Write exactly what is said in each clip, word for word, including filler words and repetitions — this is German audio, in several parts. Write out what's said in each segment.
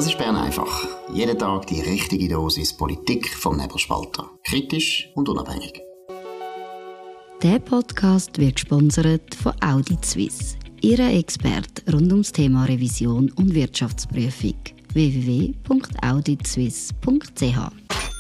Das ist Bern einfach. Jeden Tag die richtige Dosis Politik vom Nebelspalter. Kritisch und unabhängig. Der Podcast wird gesponsert von Audit Suisse, Ihrer Experte rund ums Thema Revision und Wirtschaftsprüfung. w w w punkt audit suisse punkt c h.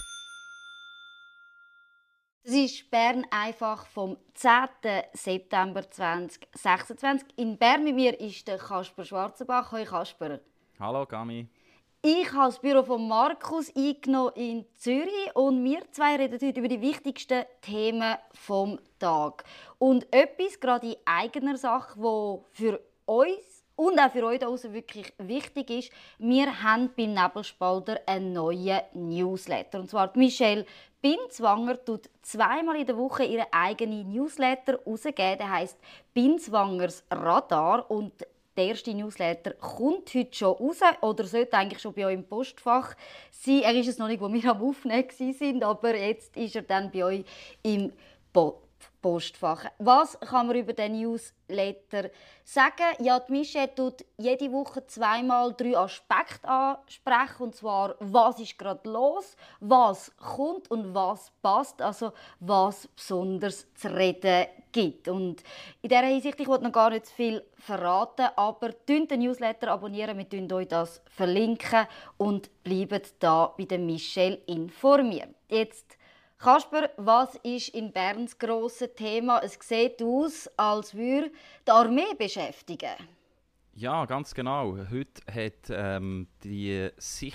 Das ist Bern einfach vom zehnten September zweitausendsechsundzwanzig. In Bern mit mir ist der Kasper Schwarzenbach. Hallo Kasper. Hallo Gami. Ich habe das Büro von Markus eingenommen in Zürich und wir zwei reden heute über die wichtigsten Themen des Tages. Und etwas, gerade in eigener Sache, das für uns und auch für euch da draussen wirklich wichtig ist: Wir haben beim Nebelspalter einen neuen Newsletter. Und zwar Michelle Binswanger tut zweimal in der Woche ihren eigenen Newsletter rausgeben. Der heisst Binswangers Radar. Und der erste Newsletter kommt heute schon raus oder sollte eigentlich schon bei euch im Postfach sein. Er ist es noch nicht, wo wir am Aufnehmen waren, aber jetzt ist er dann bei euch im Po- Postfach. Was kann man über den Newsletter sagen? Ja, die Michelle tut jede Woche zweimal drei Aspekte ansprechen. Und zwar, was ist gerade los, was kommt und was passt. Also, was besonders zu reden gibt. Und in dieser Hinsicht, ich will noch gar nicht zu viel verraten, aber abonniert den Newsletter, abonnieren, wir verlinken euch das verlinken und bleibt da bei der Michelle informiert. Jetzt, Kasper, was ist in Bern das grosse Thema? Es sieht aus, als würde die Armee beschäftigen. Ja, ganz genau. Heute hat ähm, die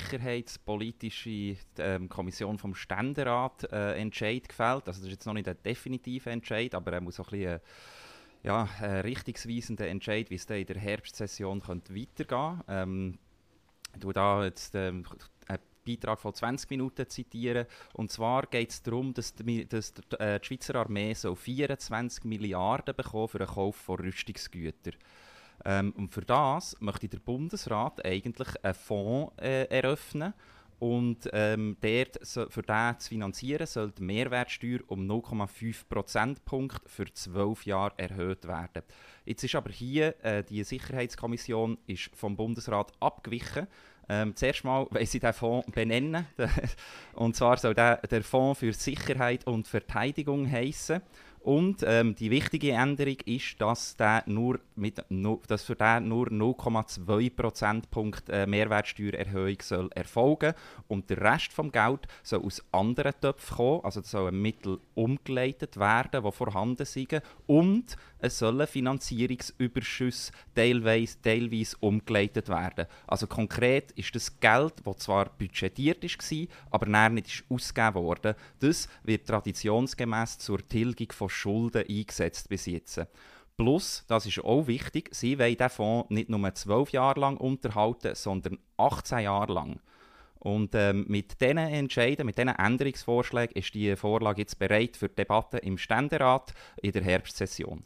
sicherheitspolitische ähm, Kommission vom Ständerat äh, Entscheid gefällt. Also das ist jetzt noch nicht ein definitiver Entscheid, aber er muss auch ein bisschen äh, ja, ein richtungsweisender Entscheid, wie es dann in der Herbstsession könnte weitergehen könnte. Ähm, ich tue da jetzt ähm, einen Beitrag von zwanzig Minuten zitieren. Und zwar geht es darum, dass die, dass die, äh, die Schweizer Armee so vierundzwanzig Milliarden bekommen für den Kauf von Rüstungsgütern. Ähm, und für das möchte der Bundesrat eigentlich einen Fonds äh, eröffnen. Und ähm, dort, so, für diesen zu finanzieren, soll die Mehrwertsteuer um null Komma fünf Prozentpunkte für zwölf Jahre erhöht werden. Jetzt ist aber hier äh, die Sicherheitskommission ist vom Bundesrat abgewichen. Ähm, zuerst mal wollen sie diesen Fonds benennen. Und zwar soll der, der Fonds für Sicherheit und Verteidigung heissen. Und ähm, die wichtige Änderung ist, dass, der nur mit, no, dass für den nur null Komma zwei Prozentpunkte äh, Mehrwertsteuererhöhung soll erfolgen und der Rest des Geldes soll aus anderen Töpfen kommen, also es sollen Mittel umgeleitet werden, die vorhanden sind, und es sollen Finanzierungsüberschüsse teilweise, teilweise umgeleitet werden. Also konkret ist das Geld, das zwar budgetiert war, aber nachher nicht ist ausgegeben wurde, das wird traditionsgemäß zur Tilgung von Schulden eingesetzt bis jetzt. Plus, das ist auch wichtig, sie wollen diesen Fonds nicht nur zwölf Jahre lang unterhalten, sondern achtzehn Jahre lang. Und ähm, mit diesen Entscheiden, mit diesen Änderungsvorschlägen ist die Vorlage jetzt bereit für die Debatte im Ständerat in der Herbstsession.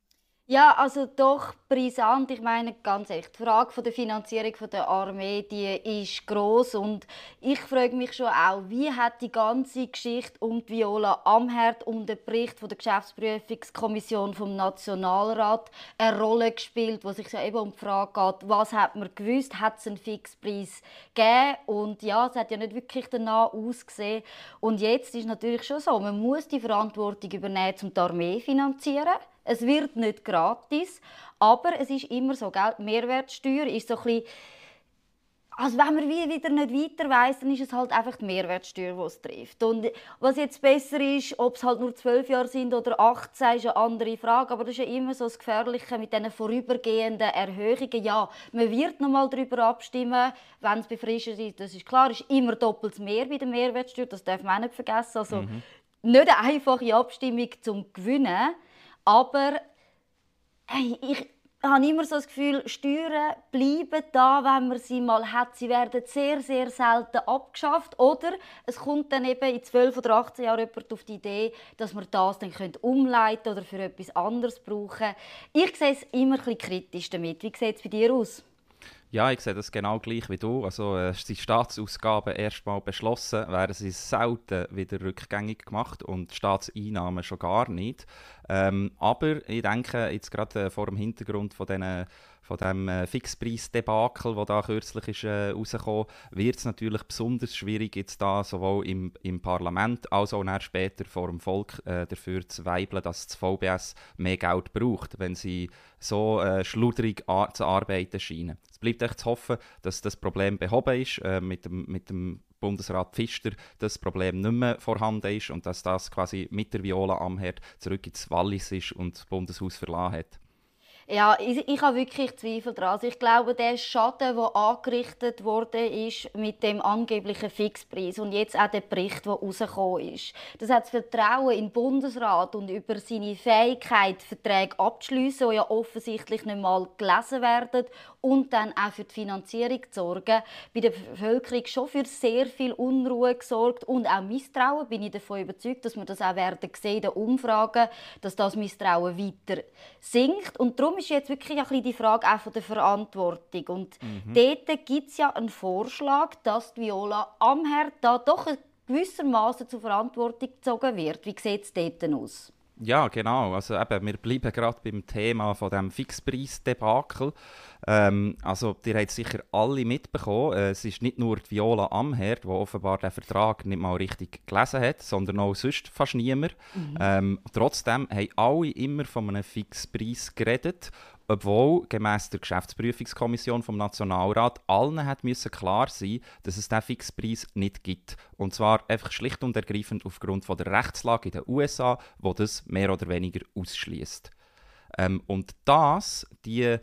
Ja, also doch brisant. Ich meine, ganz ehrlich, die Frage der Finanzierung der Armee, die ist gross. Und ich frage mich schon auch, wie hat die ganze Geschichte um die Viola Amherd, um den Bericht von der Geschäftsprüfungskommission vom Nationalrat eine Rolle gespielt, wo sich ja eben um die Frage geht, was hat man gewusst, hat es einen Fixpreis gegeben? Und ja, es hat ja nicht wirklich danach ausgesehen. Und jetzt ist natürlich schon so, man muss die Verantwortung übernehmen, um die Armee zu finanzieren. Es wird nicht gratis, aber es ist immer so, gell? Die Mehrwertsteuer ist so ein bisschen, also wenn man wieder nicht weiter weiss, dann ist es halt einfach die Mehrwertsteuer, die es trifft. Und was jetzt besser ist, ob es halt nur zwölf Jahre sind oder achtzehn, ist eine andere Frage. Aber das ist ja immer so das Gefährliche mit diesen vorübergehenden Erhöhungen. Ja, man wird noch mal darüber abstimmen, wenn es befristet ist. Das ist klar, es ist immer doppelt mehr bei der Mehrwertsteuer, das darf man auch nicht vergessen. Also mhm. nicht eine einfache Abstimmung zum Gewinnen. Aber hey, ich habe immer so das Gefühl, Steuern bleiben da, wenn man sie mal hat. Sie werden sehr, sehr selten abgeschafft. Oder es kommt dann eben in zwölf oder achtzehn Jahren jemand auf die Idee, dass man das dann umleiten oder für etwas anderes brauchen. Ich sehe es immer ein bisschen kritisch damit. Wie sieht es bei dir aus? Ja, ich sehe das genau gleich wie du. Also, äh, die Staatsausgaben erstmal beschlossen, werden sie selten wieder rückgängig gemacht und die Staatseinnahmen schon gar nicht. Ähm, aber ich denke, jetzt gerade äh, vor dem Hintergrund von diesen von dem äh, Fixpreis-Debakel, das da kürzlich ist, äh, rausgekommen ist, wird es natürlich besonders schwierig, jetzt da sowohl im, im Parlament als auch später vor dem Volk äh, dafür zu weibeln, dass das V B S mehr Geld braucht, wenn sie so äh, schludrig ar- zu arbeiten scheinen. Es bleibt echt zu hoffen, dass das Problem behoben ist, äh, mit dem, mit dem Bundesrat Pfister das Problem nicht mehr vorhanden ist und dass das quasi mit der Viola Amherd zurück ins Wallis ist und das Bundeshaus verlassen hat. Ja, ich, ich habe wirklich Zweifel daran. Also ich glaube, der Schaden, der angerichtet wurde, ist mit dem angeblichen Fixpreis und jetzt auch der Bericht, der rausgekommen ist. Das hat das Vertrauen in den Bundesrat und über seine Fähigkeit, Verträge abzuschliessen, die ja offensichtlich nicht mal gelesen werden, und dann auch für die Finanzierung zu sorgen, bei der Bevölkerung schon für sehr viel Unruhe gesorgt und auch Misstrauen. Bin ich davon überzeugt, dass wir das auch werden sehen in den Umfragen, dass das Misstrauen weiter sinkt. Und darum ist jetzt wirklich ein bisschen die Frage auch von der Verantwortung. Und mhm. dort gibt es ja einen Vorschlag, dass die Viola Amherd da doch gewissermaßen zur Verantwortung gezogen wird. Wie sieht es dort aus? Ja, genau. Also eben, wir bleiben gerade beim Thema von dem Fixpreis-Debakel. Ähm, also, ihr habt es sicher alle mitbekommen. Äh, es ist nicht nur die Viola Amherd, die offenbar den Vertrag nicht mal richtig gelesen hat, sondern auch sonst fast niemand. Mhm. Ähm, trotzdem haben alle immer von einem Fixpreis geredet, obwohl gemäss der Geschäftsprüfungskommission vom Nationalrat allen hat müssen klar sein, dass es diesen Fixpreis nicht gibt. Und zwar einfach schlicht und ergreifend aufgrund von der Rechtslage in den U S A, wo das mehr oder weniger ausschließt. Ähm, und das, die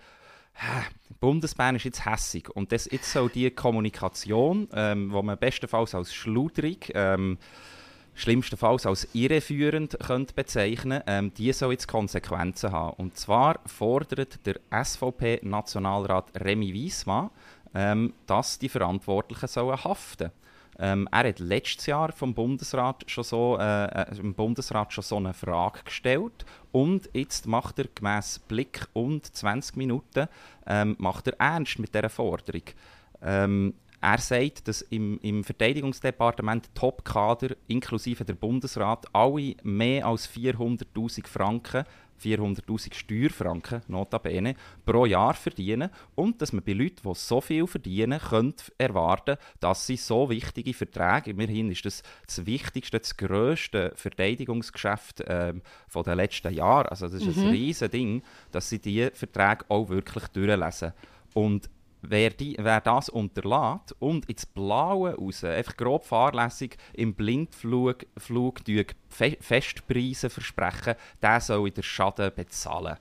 Bundesbahn ist jetzt hässig und das jetzt so die Kommunikation, ähm, wo man bestenfalls als schludrig, ähm, schlimmstenfalls als irreführend könnte bezeichnen, ähm, die soll jetzt Konsequenzen haben. Und zwar fordert der S V P-Nationalrat Remy Wiesmann, ähm, dass die Verantwortlichen sollen haften. Ähm, er hat letztes Jahr vom Bundesrat schon so, äh, im Bundesrat schon so eine Frage gestellt und jetzt macht er gemäss Blick und zwanzig Minuten ähm, macht er ernst mit dieser Forderung. Ähm, er sagt, dass im, im Verteidigungsdepartement Top-Kader inklusive der Bundesrat alle mehr als vierhunderttausend Franken, vierhunderttausend Steuerfranken, notabene, pro Jahr verdienen und dass man bei Leuten, die so viel verdienen, könnte erwarten, dass sie so wichtige Verträge, immerhin ist das das wichtigste, das grösste Verteidigungsgeschäft ähm, von den letzten Jahren, also das ist mhm. ein riesiges Ding, dass sie diese Verträge auch wirklich durchlesen. Und Wer, die, wer das unterlässt und ins Blaue raus, einfach grob fahrlässig im Blindflug Flug Fe- Festpreise versprechen, der soll den Schaden bezahlen.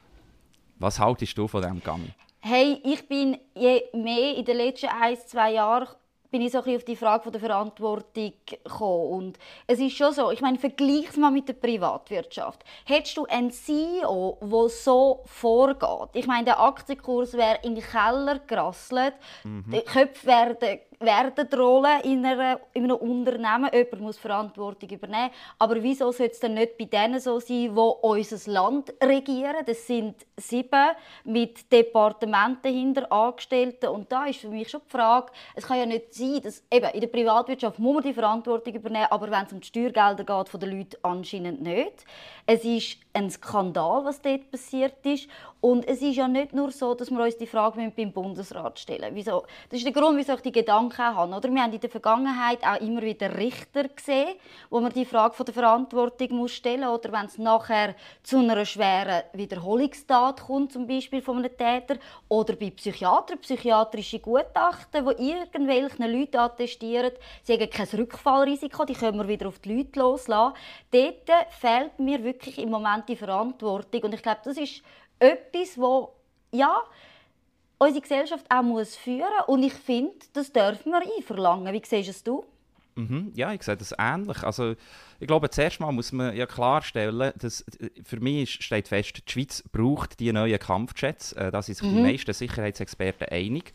Was haltest du von diesem Gami? Hey, ich bin je mehr in den letzten ein, zwei Jahren bin ich so ein bisschen auf die Frage von der Verantwortung gekommen. Und es ist schon so, ich meine, vergleich es mal mit der Privatwirtschaft. Hättest du einen C E O, der so vorgeht? Ich meine, der Aktienkurs wäre in den Keller gerasselt, mhm. die Köpfe werden, werden rollen in, einer, in einem Unternehmen. Jemand muss Verantwortung übernehmen. Aber wieso sollte es denn nicht bei denen so sein, die unser Land regieren? Das sind sieben mit Departementen hinter Angestellten. Und da ist für mich schon die Frage, es kann ja nicht sein, dass eben in der Privatwirtschaft muss man die Verantwortung übernehmen, aber wenn es um die Steuergelder geht von den Leuten anscheinend nicht. Es ist ein Skandal, was dort passiert ist. Und es ist ja nicht nur so, dass wir uns die Frage beim Bundesrat stellen müssen. Wieso? Das ist der Grund, wieso ich die Gedanken habe. Oder? Wir haben in der Vergangenheit auch immer wieder Richter gesehen, wo man die Frage von der Verantwortung muss stellen muss. Oder wenn es nachher zu einer schweren Wiederholungstat kommt, zum Beispiel von einem Täter. Oder bei Psychiatern, psychiatrische Gutachten, die irgendwelchen Leuten attestieren, sie haben kein Rückfallrisiko, die können wir wieder auf die Leute loslassen. Dort fehlt mir wirklich im Moment die Verantwortung. Und ich glaube, das ist etwas, wo ja, unsere Gesellschaft auch muss führen muss. Und ich finde, das dürfen wir einverlangen. Wie siehst es du? Mhm, ja, ich sehe das ähnlich. Also, ich glaube, zuerst mal muss man ja klarstellen, dass für mich steht fest, die Schweiz braucht die neuen Kampfjets. Da sind sich mhm. die meisten Sicherheitsexperten einig.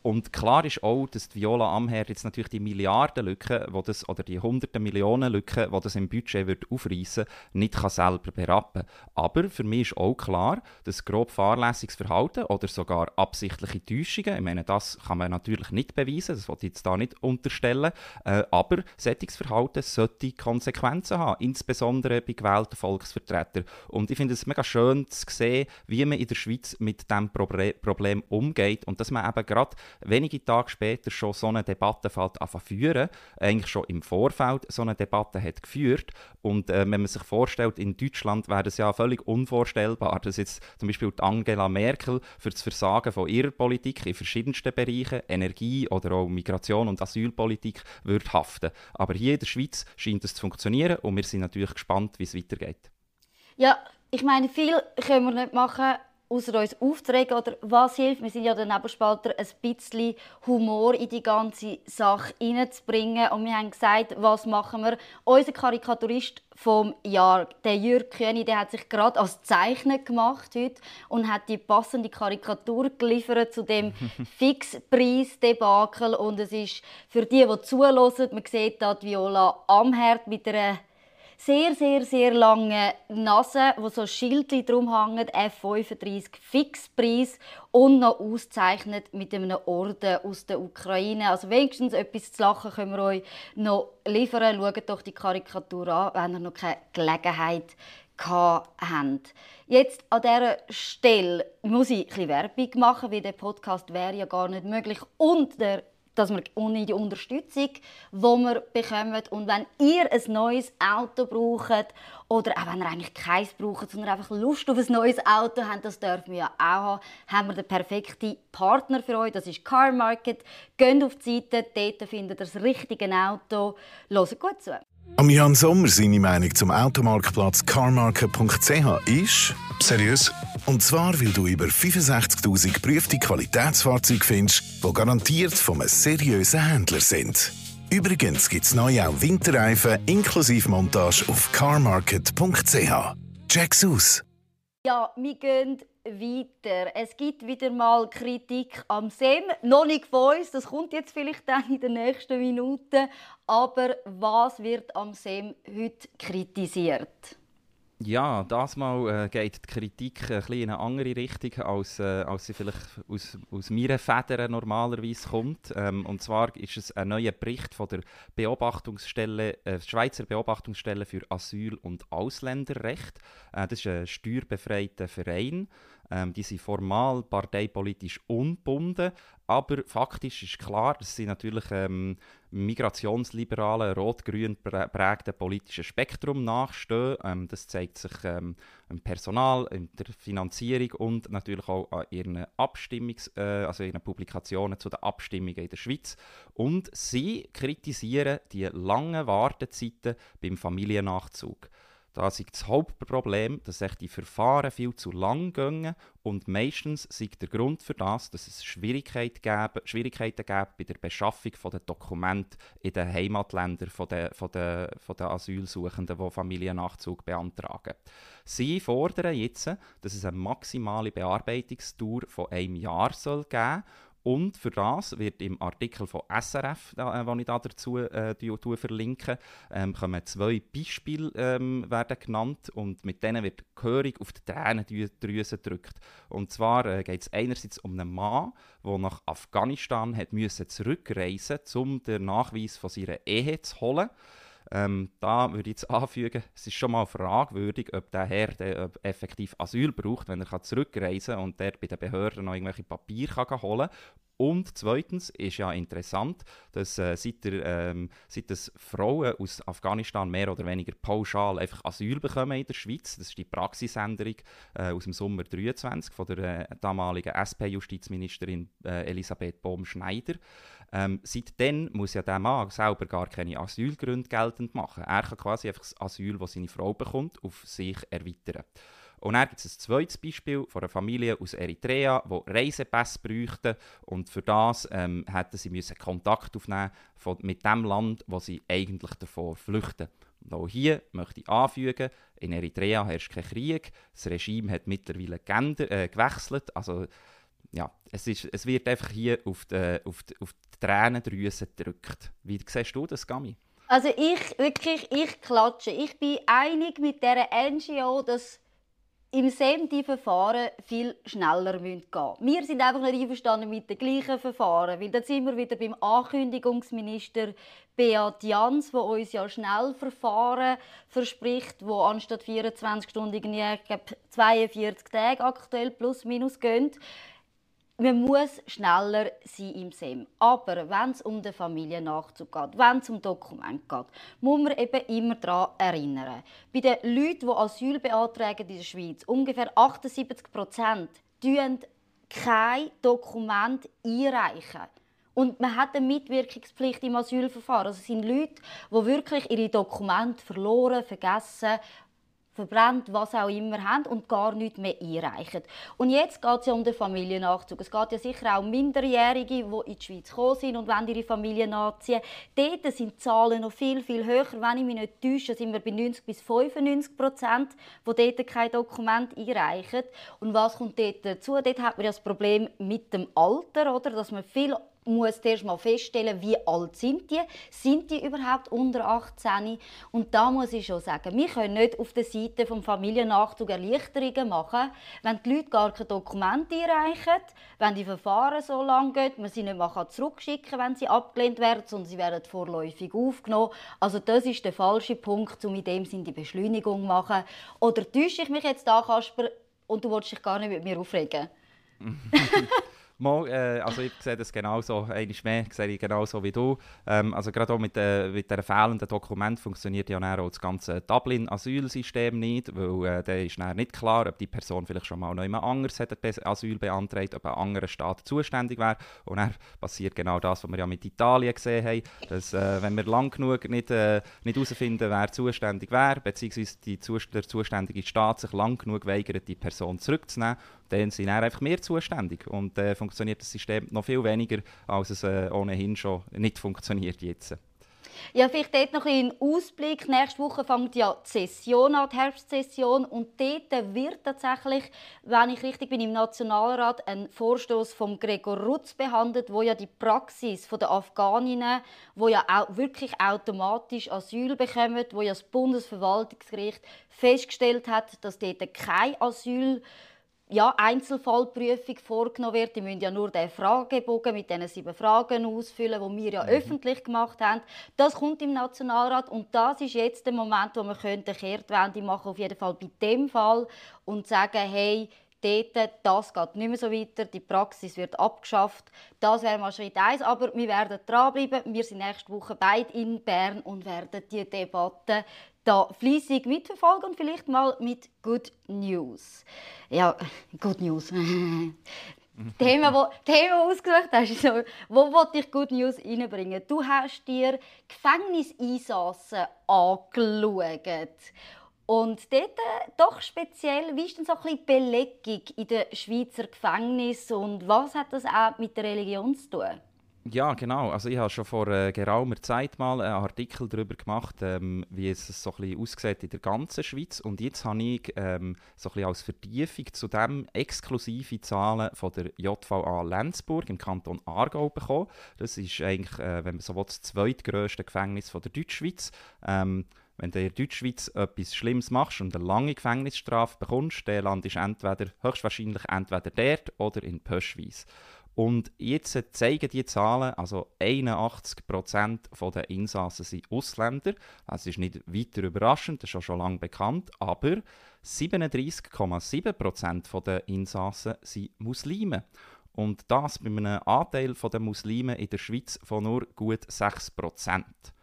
Und klar ist auch, dass die Viola Amherd jetzt natürlich die Milliardenlücke, wo das, oder die hunderten Millionen Lücke, die das im Budget wird aufreissen, nicht kann selber berappen. Aber für mich ist auch klar, dass grob fahrlässiges Verhalten oder sogar absichtliche Täuschungen, ich meine, das kann man natürlich nicht beweisen, das wollte ich jetzt da nicht unterstellen, äh, aber solches Verhalten sollte Konsequenzen haben, insbesondere bei gewählten Volksvertretern. Und ich finde es mega schön zu sehen, wie man in der Schweiz mit diesem Problem umgeht und dass man eben gerade wenige Tage später schon so eine Debatte fällt an führen, eigentlich schon im Vorfeld so eine Debatte hat geführt. Und äh, wenn man sich vorstellt, in Deutschland wäre es ja völlig unvorstellbar, dass jetzt zum Beispiel Angela Merkel für das Versagen von ihrer Politik in verschiedensten Bereichen, Energie oder auch Migration und Asylpolitik, würde haften. Aber hier in der Schweiz scheint es zu funktionieren und wir sind natürlich gespannt, wie es weitergeht. Ja, ich meine, viel können wir nicht machen, außer uns aufzuregen. Oder was hilft? Wir sind ja der Nebelspalter, ein bisschen Humor in die ganze Sache hineinzubringen. Und wir haben gesagt, was machen wir? Unser Karikaturist vom Jahr, der Jürg Kühni, der hat sich gerade als Zeichner gemacht heute und hat die passende Karikatur geliefert zu dem Fixpreis-Debakel. Und es ist für die, die zuhören, man sieht da die Viola Amherd mit einer sehr, sehr, sehr lange Nase, wo so ein Schild drum hängt, F fünfunddreißig Fixpreis und noch ausgezeichnet mit einem Orden aus der Ukraine. Also wenigstens etwas zu lachen können wir euch noch liefern. Schaut doch die Karikatur an, wenn ihr noch keine Gelegenheit gehabt habt. Jetzt an dieser Stelle muss ich ein bisschen Werbung machen, weil der Podcast wäre ja gar nicht möglich und der dass wir ohne die Unterstützung, die wir bekommen. Und wenn ihr ein neues Auto braucht, oder auch wenn ihr eigentlich keins braucht, sondern einfach Lust auf ein neues Auto habt, das dürfen wir ja auch haben, haben wir den perfekten Partner für euch, das ist Car Market. Geht auf die Seite, dort findet ihr das richtige Auto. Hört gut zu. Am Jan Sommer seine Meinung zum Automarktplatz carmarket punkt c h ist seriös. Und zwar, weil du über fünfundsechzigtausend geprüfte Qualitätsfahrzeuge findest, die garantiert von einem seriösen Händler sind. Übrigens gibt es neu auch Winterreifen inklusive Montage auf carmarket punkt c h. Check's aus! Ja, wir gehen weiter. Es gibt wieder mal Kritik am S E M. Noch nicht von uns, das kommt jetzt vielleicht dann in den nächsten Minuten. Aber was wird am S E M heute kritisiert? Ja, das Mal äh, geht die Kritik ein bisschen in eine andere Richtung, als, äh, als sie vielleicht aus, aus meinen Federn normalerweise kommt. Ähm, und zwar ist es ein neuer Bericht von der Beobachtungsstelle, äh, Schweizer Beobachtungsstelle für Asyl- und Ausländerrecht. Äh, das ist ein steuerbefreiter Verein. Ähm, die sind formal parteipolitisch ungebunden, aber faktisch ist klar, dass sie natürlich ähm, migrationsliberalen, rot-grün prägten politischen Spektrum nachstehen. Ähm, das zeigt sich ähm, im Personal, in der Finanzierung und natürlich auch an ihren, Abstimmungs-, äh, also ihren Publikationen zu den Abstimmungen in der Schweiz. Und sie kritisieren die langen Wartezeiten beim Familiennachzug. Da ist das Hauptproblem, dass sich die Verfahren viel zu lang gehen und meistens ist der Grund für das, dass es Schwierigkeiten gäbe, Schwierigkeiten gäbe bei der Beschaffung der Dokumente in den Heimatländern von den, von den, von den Asylsuchenden, die Familiennachzug beantragen. Sie fordern jetzt, dass es eine maximale Bearbeitungsdauer von einem Jahr soll geben soll. Und für das wird im Artikel von S R F, da, äh, den ich da dazu äh, die, die verlinke, ähm, kommen zwei Beispiele ähm, werden genannt und mit denen wird die Gehörung auf die Tränendrüse gedrückt. Und zwar äh, geht es einerseits um einen Mann, der nach Afghanistan hat müssen zurückreisen musste, um den Nachweis von seiner Ehe zu holen. Ähm, da würde ich jetzt anfügen, es ist schon mal fragwürdig, ob der Herr der effektiv Asyl braucht, wenn er zurückreisen kann und der bei den Behörden noch irgendwelche Papiere kann holen kann. Und zweitens ist ja interessant, dass äh, seit, der, ähm, seit das Frauen aus Afghanistan mehr oder weniger pauschal einfach Asyl bekommen in der Schweiz. Das ist die Praxisänderung äh, aus dem Sommer zweitausenddreiundzwanzig von der äh, damaligen S P-Justizministerin äh, Elisabeth Bohm-Schneider. Ähm, seitdem muss ja der Mann selber gar keine Asylgründe geltend machen. Er kann quasi einfach das Asyl, das seine Frau bekommt, auf sich erweitern. Und dann gibt es ein zweites Beispiel von einer Familie aus Eritrea, die Reisepässe bräuchten. Und für das ähm, hätten sie müssen Kontakt aufnehmen von, mit dem Land, wo sie eigentlich davor flüchten. Und auch hier möchte ich anfügen, in Eritrea herrscht kein Krieg. Das Regime hat mittlerweile geändert, äh, gewechselt. Also ja, es, ist, es wird einfach hier auf die, auf die, auf die Tränendrüse gedrückt. Wie siehst du das, Gami? Also ich, wirklich, ich klatsche. Ich bin einig mit dieser N G O, dass im S E M die Verfahren viel schneller gehen müssen. Wir sind einfach nicht einverstanden mit den gleichen Verfahren, weil dann sind wir wieder beim Ankündigungsminister Beat Jans, der uns ja Schnellverfahren verspricht, wo anstatt vierundzwanzig Stunden ich glaube, zweiundvierzig Tage aktuell plus minus gehen. Man muss schneller sein im S E M. Aber wenn es um den Familiennachzug geht, wenn es um Dokumente geht, muss man eben immer daran erinnern. Bei den Leuten, die Asyl beantragen in der Schweiz, ungefähr achtundsiebzig Prozent einreichen kein Dokument einreichen. Und man hat eine Mitwirkungspflicht im Asylverfahren. Also es sind Leute, die wirklich ihre Dokumente verloren, vergessen, verbrennt, was auch immer haben und gar nichts mehr einreichen. Und jetzt geht es ja um den Familiennachzug. Es geht ja sicher auch um Minderjährige, die in die Schweiz gekommen sind und ihre Familie nachziehen. Dort sind die Zahlen noch viel, viel höher. Wenn ich mich nicht täusche, sind wir bei neunzig bis fünfundneunzig Prozent, die dort kein Dokument einreichen. Und was kommt dort dazu? Dort hat man ja das Problem mit dem Alter, oder? Dass man viel muss erst mal feststellen, wie alt sind die? Sind die überhaupt unter achtzehn? Und da muss ich schon sagen, wir können nicht auf der Seite des Familiennachzug Erleichterungen machen, wenn die Leute gar kein Dokument einreichen, wenn die Verfahren so lange gehen, man sie nicht mal zurückschicken kann, wenn sie abgelehnt werden, sondern sie werden vorläufig aufgenommen. Also das ist der falsche Punkt, um in dem Sinne die Beschleunigung zu machen. Oder täusche ich mich jetzt da, Kasper, und du willst dich gar nicht mit mir aufregen? Mal, äh, also ich sehe das genauso, einmal mehr sehe ich genauso wie du. Ähm, also gerade auch mit, äh, mit diesen fehlenden Dokumenten funktioniert ja auch das ganze Dublin-Asylsystem nicht, weil äh, da ist nicht klar, ob die Person vielleicht schon mal noch jemand anderes hat Asyl beantragt, ob ein anderer Staat zuständig wäre. Und dann passiert genau das, was wir ja mit Italien gesehen haben, dass äh, wenn wir lang genug nicht herausfinden, äh, wer zuständig wäre, beziehungsweise die, der zuständige Staat sich lang genug weigert, die Person zurückzunehmen, dann sind dann einfach mehr zuständig. Und äh, funktioniert das System noch viel weniger, als es äh, ohnehin schon nicht funktioniert jetzt. Ja, vielleicht dort noch ein Ausblick. Nächste Woche fängt ja die Session an, die Herbstsession. Und dort wird tatsächlich, wenn ich richtig bin, im Nationalrat ein Vorstoß von Gregor Rutz behandelt, wo ja die Praxis der Afghaninnen, wo ja auch wirklich automatisch Asyl bekommen, wo ja das Bundesverwaltungsgericht festgestellt hat, dass dort kein Asyl Ja, Einzelfallprüfung vorgenommen wird. Die müssen ja nur den Fragebogen mit diesen sieben Fragen ausfüllen, die wir ja mhm. öffentlich gemacht haben. Das kommt im Nationalrat und das ist jetzt der Moment, wo wir eine Kehrtwende machen, auf jeden Fall bei dem Fall und sagen, hey, dort, das geht nicht mehr so weiter, die Praxis wird abgeschafft. Das wäre mal Schritt eins, aber wir werden dranbleiben. Wir sind nächste Woche beide in Bern und werden die Debatte da fleissig mitverfolgen und vielleicht mal mit Good News. Ja, Good News. Thema, wo Thema ausgesucht hast, so, wo wollte ich Good News reinbringen? Du hast dir Gefängnisinsassen angeschaut. Und dort äh, doch speziell, wie ist denn so ein bisschen die Belegung in den Schweizer Gefängnissen und was hat das auch mit der Religion zu tun? Ja, genau. Also ich habe schon vor äh, geraumer Zeit mal einen Artikel darüber gemacht, ähm, wie es so ein bisschen aussieht in der ganzen Schweiz. Und jetzt habe ich ähm, so ein bisschen als Vertiefung zu dem exklusive Zahlen von der J V A Lenzburg im Kanton Aargau bekommen. Das ist eigentlich, äh, wenn man so will, das zweitgrösste Gefängnis von der Deutschschweiz. Ähm, Wenn du in der Deutschschweiz etwas Schlimmes machst und eine lange Gefängnisstrafe bekommst, dann landest du entweder, höchstwahrscheinlich entweder dort oder in Pöschweiss. Und jetzt zeigen die Zahlen, also einundachtzig Prozent der Insassen sind Ausländer. Das ist nicht weiter überraschend, das ist schon lange bekannt, aber siebenunddreissig Komma sieben Prozent der Insassen sind Muslime. Und das bei einem Anteil der Muslime in der Schweiz von nur gut sechs Prozent.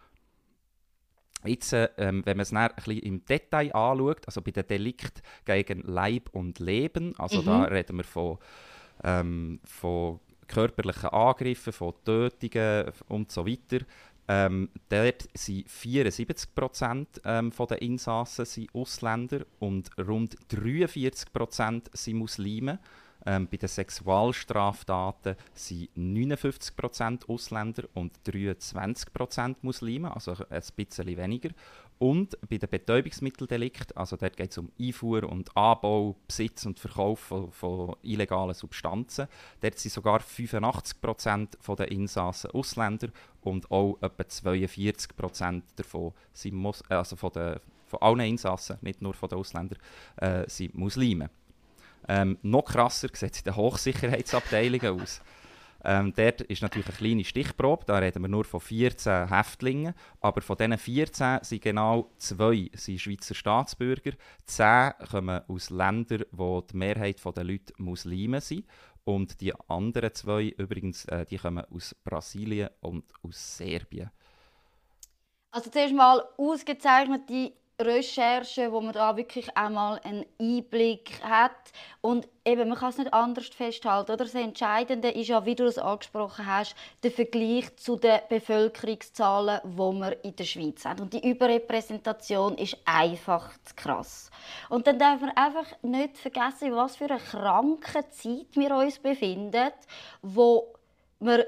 Jetzt, ähm, wenn man es dann ein bisschen im Detail anschaut, also bei den Delikten gegen Leib und Leben, also mhm. da reden wir von, ähm, von körperlichen Angriffen, von Tötungen und so weiter, ähm, dort sind vierundsiebzig Prozent ähm, der Insassen sind Ausländer und rund dreiundvierzig Prozent sind Muslime. Ähm, bei den Sexualstraftaten sind neunundfünfzig Prozent Ausländer und dreiundzwanzig Prozent Muslime, also ein bisschen weniger. Und bei den Betäubungsmitteldelikten, also dort geht es um Einfuhr und Anbau, Besitz und Verkauf von, von illegalen Substanzen, dort sind sogar fünfundachtzig Prozent der Insassen Ausländer und auch etwa zweiundvierzig Prozent davon sind Mus- also von, den, von allen Insassen, nicht nur von den Ausländern, äh, sind Muslime. Ähm, noch krasser sieht es in den Hochsicherheitsabteilungen aus. Ähm, dort ist natürlich eine kleine Stichprobe, da reden wir nur von vierzehn Häftlingen, aber von diesen vierzehn sind genau zwei sind Schweizer Staatsbürger, zehn kommen aus Ländern, wo die Mehrheit der Leute Muslime sind und die anderen zwei übrigens, äh, die kommen aus Brasilien und aus Serbien. Also zuerst mal ausgezeichnete Recherche, wo man da wirklich einmal einen Einblick hat. Und eben, man kann es nicht anders festhalten. Oder? Das Entscheidende ist ja, wie du es angesprochen hast, der Vergleich zu den Bevölkerungszahlen, die wir in der Schweiz haben. Und die Überrepräsentation ist einfach zu krass. Und dann darf man einfach nicht vergessen, in was für einer kranken Zeit wir uns befinden, wo wir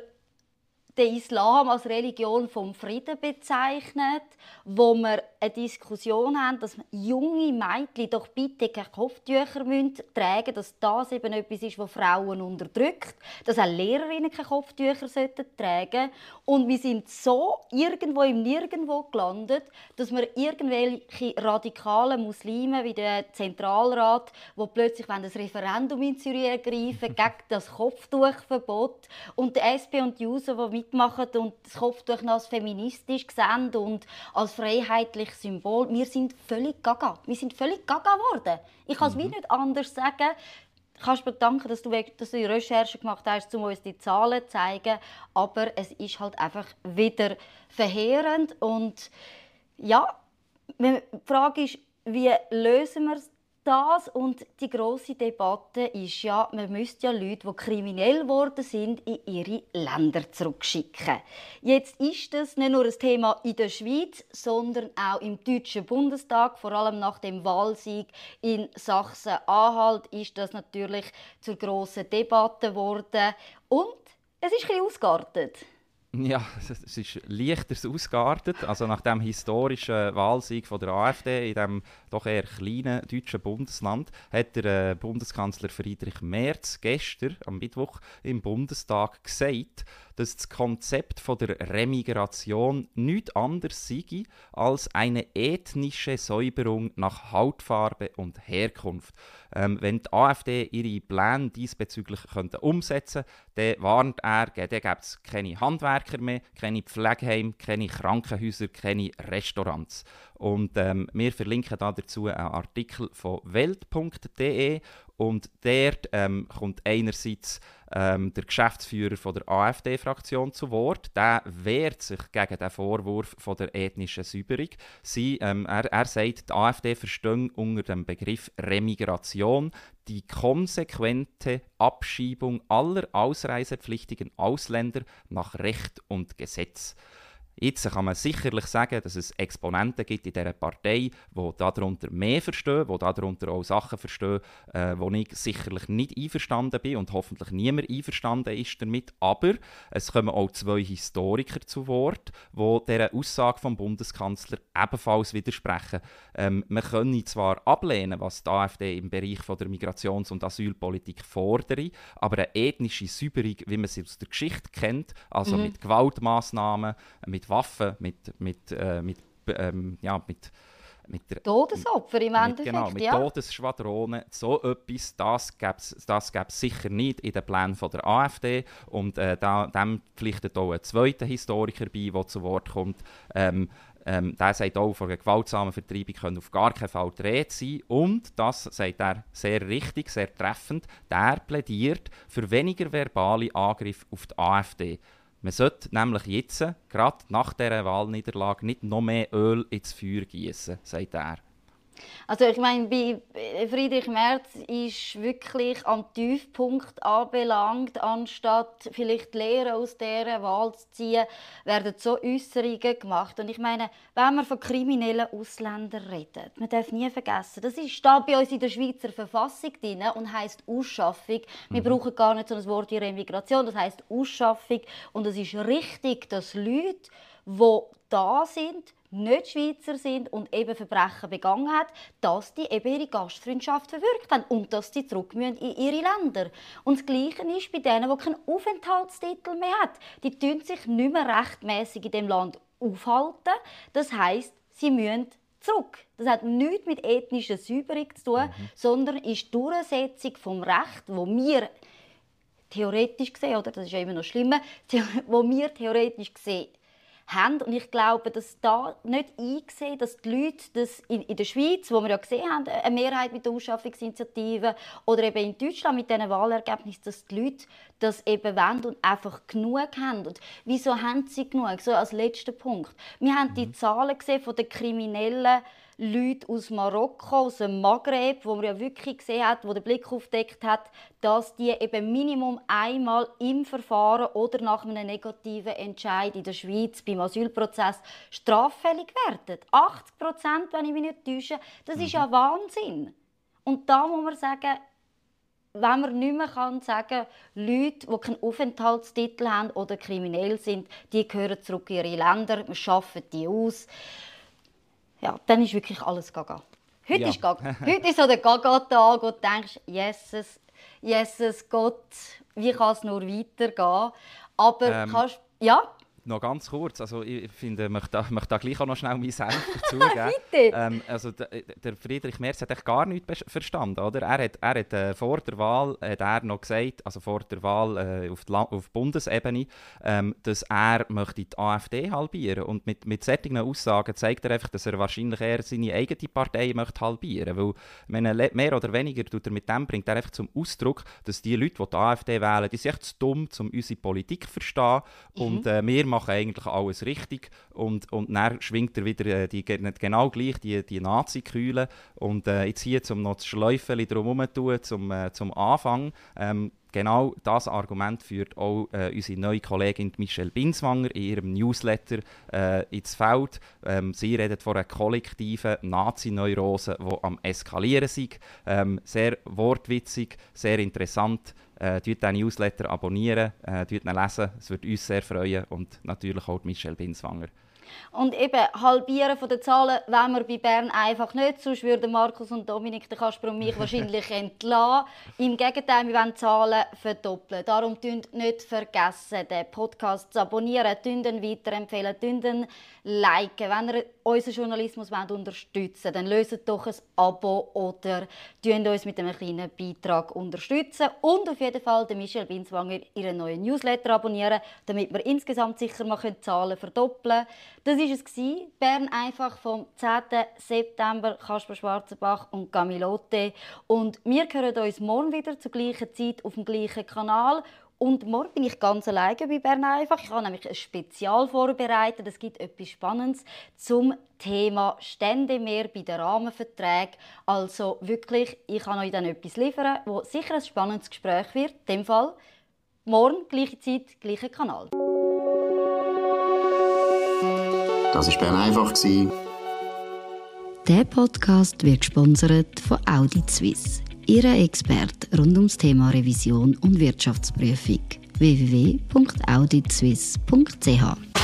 den Islam als Religion vom Frieden bezeichnet, wo wir eine Diskussion haben, dass junge Mädchen doch bitte keine Kopftücher tragen müssen, dass das eben etwas ist, was Frauen unterdrückt, dass auch Lehrerinnen keine Kopftücher tragen sollten. Und wir sind so irgendwo im Nirgendwo gelandet, dass wir irgendwelche radikalen Muslime wie der Zentralrat, die plötzlich das Referendum in Zürich ergreifen gegen das Kopftuchverbot und der S P und die J U S O, die mitmachen und das Kopftuch noch als feministisch sehen und als freiheitliches Symbol. Wir sind völlig gaga. Wir sind völlig gaga geworden. Ich kann es mhm. nicht anders sagen. Ich kann mir danken, dass du, dass du die Recherche gemacht hast, um uns die Zahlen zu zeigen. Aber es ist halt einfach wieder verheerend. Und ja, die Frage ist, wie lösen wir das? Und die grosse Debatte ist ja, man müsste ja Leute, die kriminell geworden sind, in ihre Länder zurückschicken. Jetzt ist das nicht nur ein Thema in der Schweiz, sondern auch im Deutschen Bundestag. Vor allem nach dem Wahlsieg in Sachsen-Anhalt ist das natürlich zur grossen Debatte geworden. Und es ist ein bisschen ausgeartet. Ja, es ist leichter ausgeartet. Also nach dem historischen Wahlsieg von der AfD in dem doch eher kleinen deutschen Bundesland hat der äh, Bundeskanzler Friedrich Merz gestern am Mittwoch im Bundestag gesagt, dass das Konzept von der Remigration nichts anderes sei als eine ethnische Säuberung nach Hautfarbe und Herkunft. Ähm, wenn die AfD ihre Pläne diesbezüglich könnte umsetzen könnte, dann warnt er, dann gäbe es keine Handwerker mehr, keine Pflegeheime, keine Krankenhäuser, keine Restaurants. Und ähm, wir verlinken da dazu einen Artikel von welt punkt de und dort ähm, kommt einerseits ähm, der Geschäftsführer von der AfD-Fraktion zu Wort. Der wehrt sich gegen den Vorwurf von der ethnischen Säuberung. Sie, ähm, er, er sagt, die AfD verstehe unter dem Begriff Remigration die konsequente Abschiebung aller ausreisepflichtigen Ausländer nach Recht und Gesetz. Jetzt kann man sicherlich sagen, dass es Exponenten gibt in dieser Partei, die darunter mehr verstehen, die darunter auch Sachen verstehen, äh, wo ich sicherlich nicht einverstanden bin und hoffentlich niemand einverstanden ist damit. Aber es kommen auch zwei Historiker zu Wort, die dieser Aussage vom Bundeskanzler ebenfalls widersprechen. Ähm, man könne zwar ablehnen, was die AfD im Bereich von der Migrations- und Asylpolitik fordere, aber eine ethnische Säuberung, wie man sie aus der Geschichte kennt, also mhm. mit Gewaltmaßnahmen, mit Waffen, mit, mit, äh, mit, ähm, ja, mit, mit der, Todesopfer im Endeffekt, genau, mit ja. Todesschwadronen, so etwas, das gäbe es das sicher nicht in den Plänen von der AfD. Und äh, da, dem pflichtet auch ein zweiter Historiker bei, der zu Wort kommt. Ähm, ähm, der sagt auch, von einer gewaltsamen Vertreibung können auf gar keinen Fall die Rede sein. Und, das sagt er sehr richtig, sehr treffend, der plädiert für weniger verbale Angriffe auf die AfD. Man sollte nämlich jetzt, gerade nach dieser Wahlniederlage, nicht noch mehr Öl ins Feuer gießen, sagt er. Also ich meine, bei Friedrich Merz ist wirklich am Tiefpunkt anbelangt. Anstatt vielleicht Lehren aus dieser Wahl zu ziehen, werden so Äußerungen gemacht. Und ich meine, wenn wir von kriminellen Ausländern reden, man darf nie vergessen, das ist da bei uns in der Schweizer Verfassung drin und heisst Ausschaffung. Wir mhm. brauchen gar nicht so ein Wort wie Remigration, das heisst Ausschaffung. Und es ist richtig, dass Leute, die da sind, nicht Schweizer sind und eben Verbrechen begangen haben, dass die eben ihre Gastfreundschaft verwirkt haben und dass die zurück müssen in ihre Länder. Und das Gleiche ist bei denen, die keinen Aufenthaltstitel mehr haben. Die tun sich nicht mehr rechtmäßig in dem Land aufhalten. Das heisst, sie müssen zurück. Das hat nichts mit ethnischer Säuberung zu tun, mhm. sondern ist die Durchsetzung vom Recht, wo wir theoretisch gesehen, oder das ist ja immer noch schlimmer, wo wir theoretisch gesehen haben. Und ich glaube, dass da nicht eingesehen, dass die Leute das in, in der Schweiz, wo wir ja gesehen haben, eine Mehrheit mit der Ausschaffungsinitiative oder eben in Deutschland mit diesen Wahlergebnissen, dass die Leute das eben wollen und einfach genug haben. Und wieso haben sie genug? So als letzter Punkt. Wir haben die Zahlen gesehen von den kriminellen Leute aus Marokko, aus dem Maghreb, wo man ja wirklich gesehen hat, wo der Blick aufgedeckt hat, dass die eben Minimum einmal im Verfahren oder nach einem negativen Entscheid in der Schweiz beim Asylprozess straffällig werden. achtzig Prozent, wenn ich mich nicht täusche, das ist ja Wahnsinn. Und da muss man sagen, wenn man nicht mehr kann sagen, Leute, die keinen Aufenthaltstitel haben oder kriminell sind, die gehören zurück in ihre Länder, wir schaffen die aus. Ja, dann ist wirklich alles gaga. Heute, ja. ist, gaga. Heute ist so der Gaga-Tag, wo du denkst, Jesus, Jesus Gott, wie kann es nur weitergehen? Aber ähm, kannst ja? Noch ganz kurz, also ich finde, ich möchte, ich möchte da gleich auch noch schnell mein Senf dazugeben. ähm, also der, der Friedrich Merz hat echt gar nichts verstanden, oder? Er hat, er hat äh, vor der Wahl hat er noch gesagt, also vor der Wahl äh, auf, die La- auf Bundesebene, ähm, dass er möchte die AfD halbieren. Und mit, mit solchen Aussagen zeigt er einfach, dass er wahrscheinlich eher seine eigene Partei möchte halbieren. Weil wenn er mehr oder weniger tut er mit dem bringt er einfach zum Ausdruck, dass die Leute, die die AfD wählen, die sind echt zu dumm, um unsere Politik zu verstehen. Mhm. Und äh, wir machen eigentlich alles richtig und, und dann schwingt er wieder äh, die, genau gleich die, die Nazi-Kühle und äh, jetzt hier zum noch das Schläufchen drum herum tun, zum, äh, zum Anfang. Ähm, genau das Argument führt auch äh, unsere neue Kollegin Michelle Binswanger in ihrem Newsletter äh, ins Feld. Ähm, sie redet von einer kollektiven Nazi-Neurose, die am Eskalieren ist. Ähm, sehr wortwitzig, sehr interessant. Äh, diesen Newsletter abonnieren, äh, ihn lesen, es würde uns sehr freuen und natürlich auch Michelle Binswanger. Und eben halbieren von den Zahlen wollen wir bei Bern einfach nicht, sonst würden Markus und Dominik, der Kasper und mich wahrscheinlich entlassen. Im Gegenteil, wir wollen die Zahlen verdoppeln. Darum vergesst nicht vergessen, den Podcast zu abonnieren, ihn weiterempfehlen, ihn liken. Wenn ihr unseren Journalismus unterstützen wollt, dann löst doch ein Abo oder unterstützt uns mit einem kleinen Beitrag unterstützen. Und auf jeden Fall den Michelle Binswanger ihren neuen Newsletter abonnieren, damit wir insgesamt sicher mal die Zahlen verdoppeln können. Das war es. Bern einfach vom zehnten September, Kasper Schwarzenbach und Camilote. Und wir hören uns morgen wieder zur gleichen Zeit auf dem gleichen Kanal. Und morgen bin ich ganz alleine bei Bern einfach. Ich habe nämlich ein Spezial vorbereitet. Es gibt etwas Spannendes zum Thema Ständemehr bei den Rahmenverträgen. Also wirklich, ich kann euch dann etwas liefern, wo sicher ein spannendes Gespräch wird. In dem Fall morgen, gleiche Zeit, gleicher Kanal. Das war Bern einfach. Der Podcast wird gesponsert von Audit Suisse, Ihre Experte rund ums Thema Revision und Wirtschaftsprüfung. w w w punkt audit suisse punkt c h